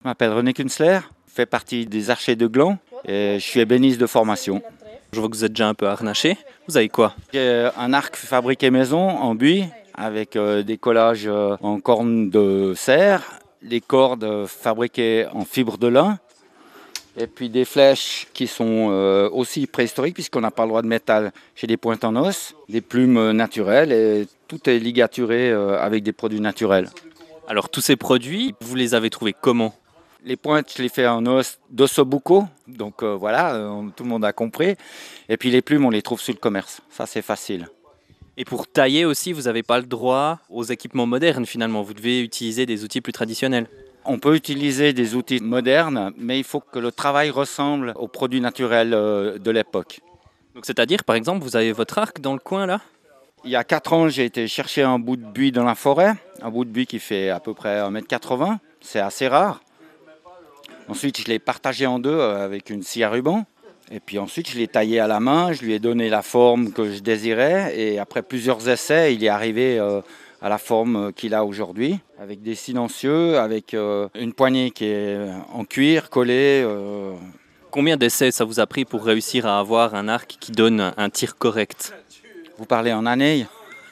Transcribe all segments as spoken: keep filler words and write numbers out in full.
Je m'appelle René Künzler, je fais partie des archers de Gland et je suis ébéniste de formation. Je vois que vous êtes déjà un peu harnaché. Vous avez quoi? J'ai un arc fabriqué maison en buis avec euh, des collages euh, en corne de cerf, des cordes euh, fabriquées en fibre de lin et puis des flèches qui sont euh, aussi préhistoriques puisqu'on n'a pas le droit de métal chez des pointes en os, des plumes euh, naturelles et tout est ligaturé euh, avec des produits naturels. Alors tous ces produits, vous les avez trouvés comment? Les pointes, je les fais en os d'ossobuco, donc euh, voilà, euh, tout le monde a compris. Et puis les plumes, on les trouve sur le commerce, ça c'est facile. Et pour tailler aussi, vous n'avez pas le droit aux équipements modernes finalement. Vous devez utiliser des outils plus traditionnels. On peut utiliser des outils modernes, mais il faut que le travail ressemble aux produits naturels euh, de l'époque. Donc c'est-à-dire, par exemple, vous avez votre arc dans le coin là? Il y a quatre ans, j'ai été chercher un bout de buis dans la forêt, un bout de buis qui fait à peu près un mètre quatre-vingts, c'est assez rare. Ensuite, je l'ai partagé en deux avec une scie à ruban. Et puis ensuite, je l'ai taillé à la main, je lui ai donné la forme que je désirais. Et après plusieurs essais, il est arrivé euh, à la forme qu'il a aujourd'hui, avec des silencieux, avec euh, une poignée qui est en cuir collée. Euh... Combien d'essais ça vous a pris pour réussir à avoir un arc qui donne un tir correct? Vous parlez en années?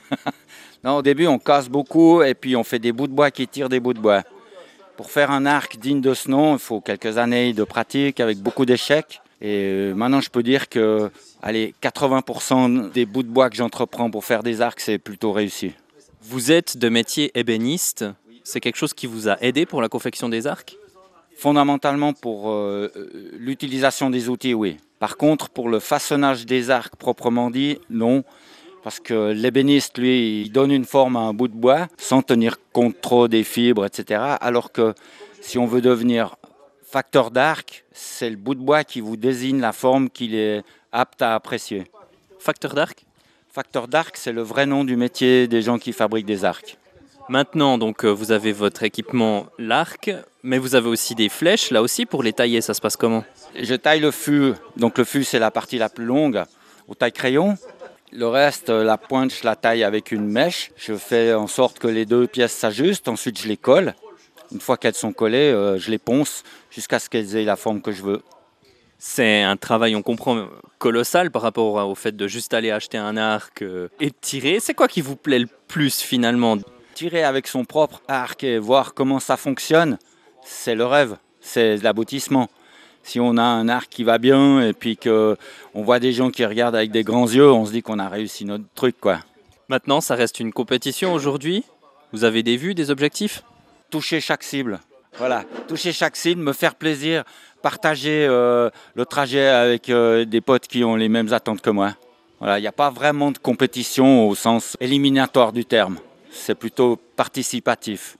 Non, au début, on casse beaucoup et puis on fait des bouts de bois qui tirent des bouts de bois. Pour faire un arc digne de ce nom, il faut quelques années de pratique avec beaucoup d'échecs. Et maintenant, je peux dire que allez, quatre-vingts pour cent des bouts de bois que j'entreprends pour faire des arcs, c'est plutôt réussi. Vous êtes de métier ébéniste. C'est quelque chose qui vous a aidé pour la confection des arcs? Fondamentalement, pour euh, l'utilisation des outils, oui. Par contre, pour le façonnage des arcs proprement dit, non. Parce que l'ébéniste, lui, il donne une forme à un bout de bois sans tenir compte trop des fibres, et cetera. Alors que si on veut devenir facteur d'arc, c'est le bout de bois qui vous désigne la forme qu'il est apte à apprécier. Facteur d'arc? Facteur d'arc, c'est le vrai nom du métier des gens qui fabriquent des arcs. Maintenant, donc, vous avez votre équipement, l'arc, mais vous avez aussi des flèches, là aussi, pour les tailler, ça se passe comment? Je taille le fût, donc le fût, c'est la partie la plus longue, au taille-crayon. Le reste, la pointe, je la taille avec une mèche. Je fais en sorte que les deux pièces s'ajustent. Ensuite, je les colle. Une fois qu'elles sont collées, euh, je les ponce jusqu'à ce qu'elles aient la forme que je veux. C'est un travail, on comprend, colossal par rapport au fait de juste aller acheter un arc et de tirer. C'est quoi qui vous plaît le plus finalement? Tirer avec son propre arc et voir comment ça fonctionne, c'est le rêve, c'est l'aboutissement. Si on a un arc qui va bien et puis qu'on voit des gens qui regardent avec des grands yeux, on se dit qu'on a réussi notre truc, quoi. Maintenant, ça reste une compétition aujourd'hui. Vous avez des vues, des objectifs? Toucher chaque cible. Voilà, toucher chaque cible, me faire plaisir, partager euh, le trajet avec euh, des potes qui ont les mêmes attentes que moi. Voilà, il n'y a pas vraiment de compétition au sens éliminatoire du terme. C'est plutôt participatif.